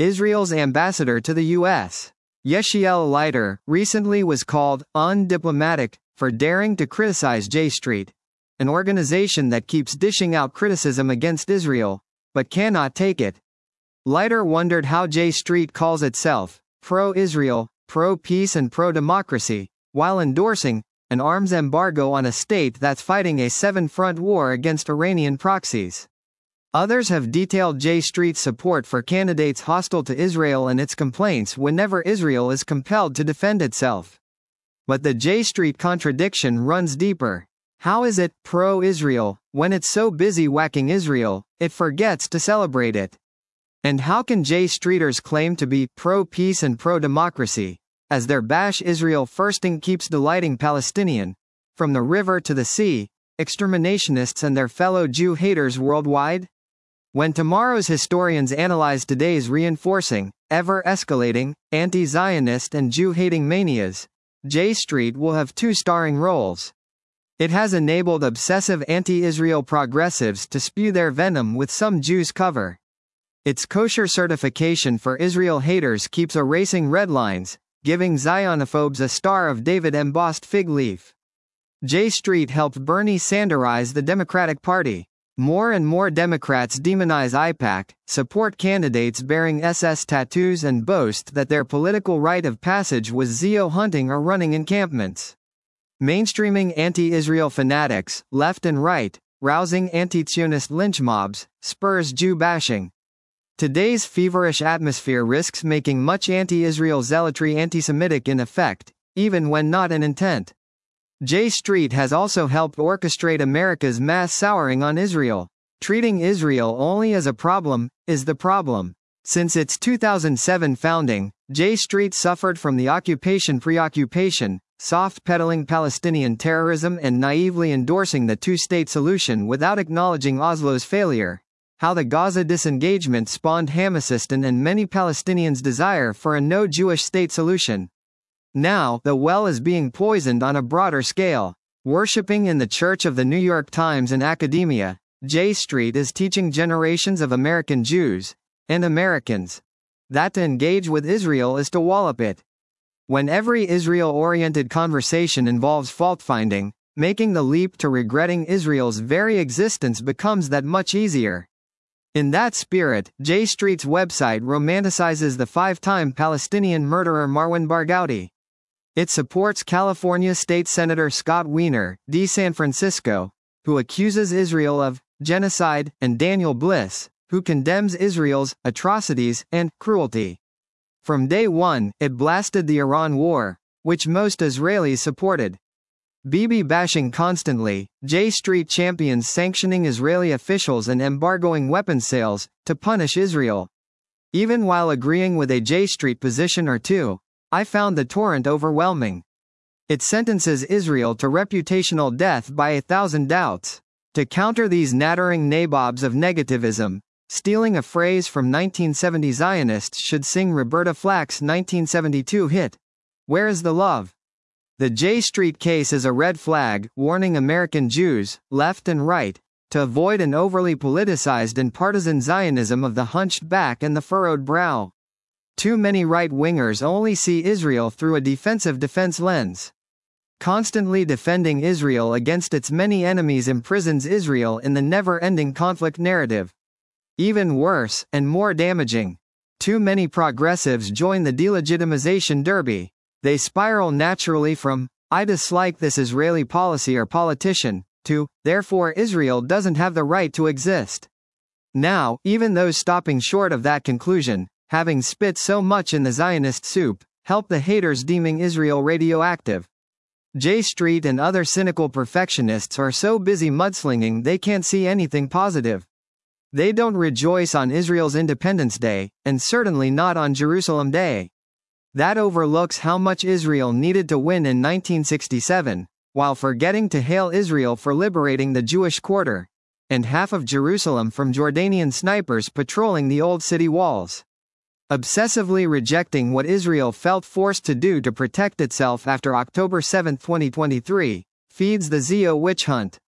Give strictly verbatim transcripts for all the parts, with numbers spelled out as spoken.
Israel's ambassador to the U S, Yechiel Leiter, recently was called undiplomatic for daring to criticize J Street, an organization that keeps dishing out criticism against Israel, but cannot take it. Leiter wondered how J Street calls itself pro-Israel, pro-peace and pro-democracy, while endorsing an arms embargo on a state that's fighting a seven-front war against Iranian proxies. Others have detailed J Street's support for candidates hostile to Israel and its complaints whenever Israel is compelled to defend itself. But the J Street contradiction runs deeper. How is it pro-Israel when it's so busy whacking Israel, it forgets to celebrate it? And how can J Streeters claim to be pro-peace and pro-democracy, as their bash Israel firsting keeps delighting Palestinian, from the river to the sea, exterminationists and their fellow Jew haters worldwide? When tomorrow's historians analyze today's reinforcing, ever-escalating, anti-Zionist and Jew-hating manias, J Street will have two starring roles. It has enabled obsessive anti-Israel progressives to spew their venom with some Jews' cover. Its kosher certification for Israel haters keeps erasing red lines, giving Zionophobes a Star of David embossed fig leaf. J Street helped Bernie Sanderize the Democratic Party. More and more Democrats demonize AIPAC, support candidates bearing S S tattoos and boast that their political rite of passage was Zio hunting or running encampments. Mainstreaming anti-Israel fanatics, left and right, rousing anti-Zionist lynch mobs, spurs Jew bashing. Today's feverish atmosphere risks making much anti-Israel zealotry anti-Semitic in effect, even when not in intent. J Street has also helped orchestrate America's mass souring on Israel. Treating Israel only as a problem is the problem. Since its two thousand seven founding, J Street suffered from the occupation preoccupation, soft-pedaling Palestinian terrorism and naively endorsing the two-state solution without acknowledging Oslo's failure. How the Gaza disengagement spawned Hamasistan and many Palestinians' desire for a no-Jewish state solution. Now, the well is being poisoned on a broader scale. Worshipping in the Church of the New York Times and academia, J Street is teaching generations of American Jews, and Americans, that to engage with Israel is to wallop it. When every Israel-oriented conversation involves fault-finding, making the leap to regretting Israel's very existence becomes that much easier. In that spirit, J Street's website romanticizes the five-time Palestinian murderer Marwan Barghouti. It supports California State Senator Scott Wiener, D. San Francisco, who accuses Israel of genocide, and Daniel Bliss, who condemns Israel's atrocities and cruelty. From day one, it blasted the Iran war, which most Israelis supported. Bibi bashing constantly, J Street champions sanctioning Israeli officials and embargoing weapons sales to punish Israel. Even while agreeing with a J Street position or two, I found the torrent overwhelming. It sentences Israel to reputational death by a thousand doubts. To counter these nattering nabobs of negativism, stealing a phrase from nineteen seventy Zionists should sing Roberta Flack's nineteen seventy-two hit, "Where is the Love?" The J Street case is a red flag, warning American Jews, left and right, to avoid an overly politicized and partisan Zionism of the hunched back and the furrowed brow. Too many right-wingers only see Israel through a defensive defense lens. Constantly defending Israel against its many enemies imprisons Israel in the never-ending conflict narrative. Even worse, and more damaging, too many progressives join the delegitimization derby. They spiral naturally from, "I dislike this Israeli policy or politician," to, "Therefore Israel doesn't have the right to exist." Now, even those stopping short of that conclusion, having spit so much in the Zionist soup, help the haters deeming Israel radioactive. J Street and other cynical perfectionists are so busy mudslinging they can't see anything positive. They don't rejoice on Israel's Independence Day, and certainly not on Jerusalem Day. That overlooks how much Israel needed to win in nineteen sixty-seven, while forgetting to hail Israel for liberating the Jewish quarter, and half of Jerusalem from Jordanian snipers patrolling the old city walls. Obsessively rejecting what Israel felt forced to do to protect itself after October seventh twenty twenty-three, feeds the Zio witch hunt.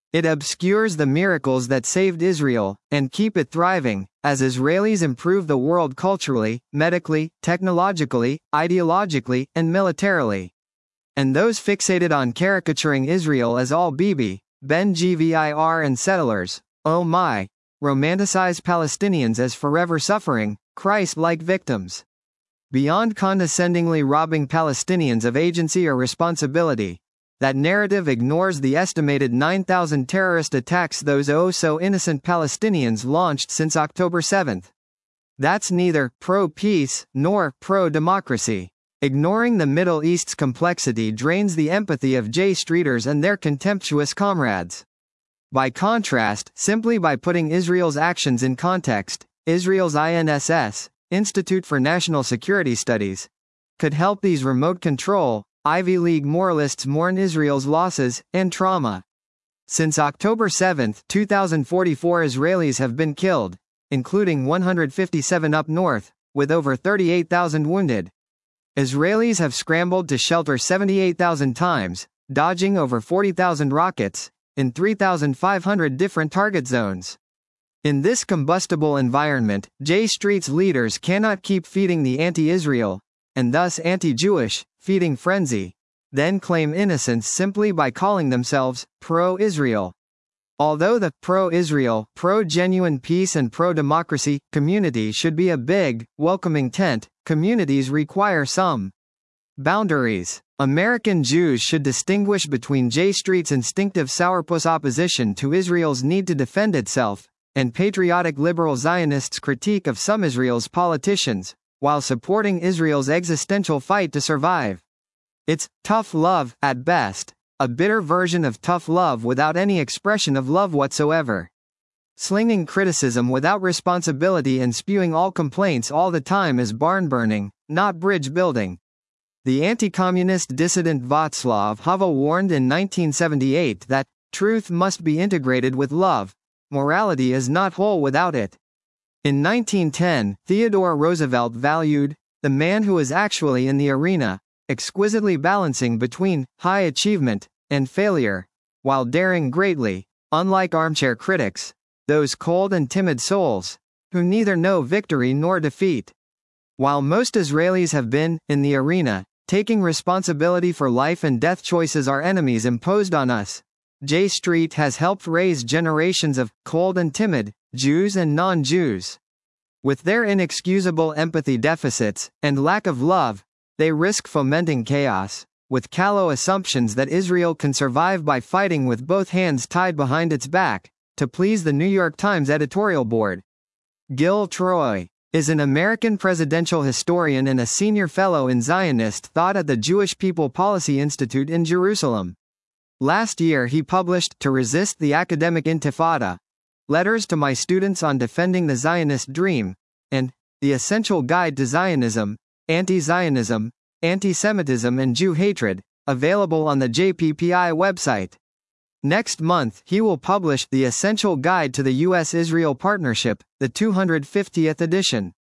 It obscures the miracles that saved Israel, and keep it thriving, as Israelis improve the world culturally, medically, technologically, ideologically, and militarily. And those fixated on caricaturing Israel as all Bibi, Ben Gvir and settlers, oh my, romanticize Palestinians as forever suffering, Christ-like victims. Beyond condescendingly robbing Palestinians of agency or responsibility, that narrative ignores the estimated nine thousand terrorist attacks those oh-so-innocent Palestinians launched since October seventh. That's neither pro-peace nor pro-democracy. Ignoring the Middle East's complexity drains the empathy of J Streeters and their contemptuous comrades. By contrast, simply by putting Israel's actions in context, Israel's I N S S, Institute for National Security Studies, could help these remote control, Ivy League moralists mourn Israel's losses and trauma. Since October seventh, two thousand forty-four Israelis have been killed, including one hundred fifty-seven up north, with over thirty-eight thousand wounded. Israelis have scrambled to shelter seventy-eight thousand times, dodging over forty thousand rockets, in three thousand five hundred different target zones. In this combustible environment, J Street's leaders cannot keep feeding the anti-Israel, and thus anti-Jewish, feeding frenzy, then claim innocence simply by calling themselves pro-Israel. Although the pro-Israel, pro-genuine peace and pro-democracy community should be a big, welcoming tent, communities require some boundaries. American Jews should distinguish between J Street's instinctive sourpuss opposition to Israel's need to defend itself, and patriotic liberal Zionists' critique of some Israel's politicians, while supporting Israel's existential fight to survive. It's tough love, at best, a bitter version of tough love without any expression of love whatsoever. Slinging criticism without responsibility and spewing all complaints all the time is barn burning, not bridge building. The anti-communist dissident Václav Havel warned in nineteen seventy-eight that truth must be integrated with love. Morality is not whole without it. In nineteen ten, Theodore Roosevelt valued the man who is actually in the arena, exquisitely balancing between high achievement and failure, while daring greatly, unlike armchair critics, those cold and timid souls, who neither know victory nor defeat. While most Israelis have been, in the arena, taking responsibility for life and death choices our enemies imposed on us, J Street has helped raise generations of cold and timid Jews and non-Jews. With their inexcusable empathy deficits and lack of love, they risk fomenting chaos, with callow assumptions that Israel can survive by fighting with both hands tied behind its back, to please the New York Times editorial board. Gil Troy is an American presidential historian and a senior fellow in Zionist thought at the Jewish People Policy Institute in Jerusalem. Last year he published To Resist the Academic Intifada, Letters to My Students on Defending the Zionist Dream, and The Essential Guide to Zionism, Anti-Zionism, Anti-Semitism and Jew Hatred, available on the J P P I website. Next month he will publish The Essential Guide to the U S Israel Partnership, the two hundred fiftieth edition.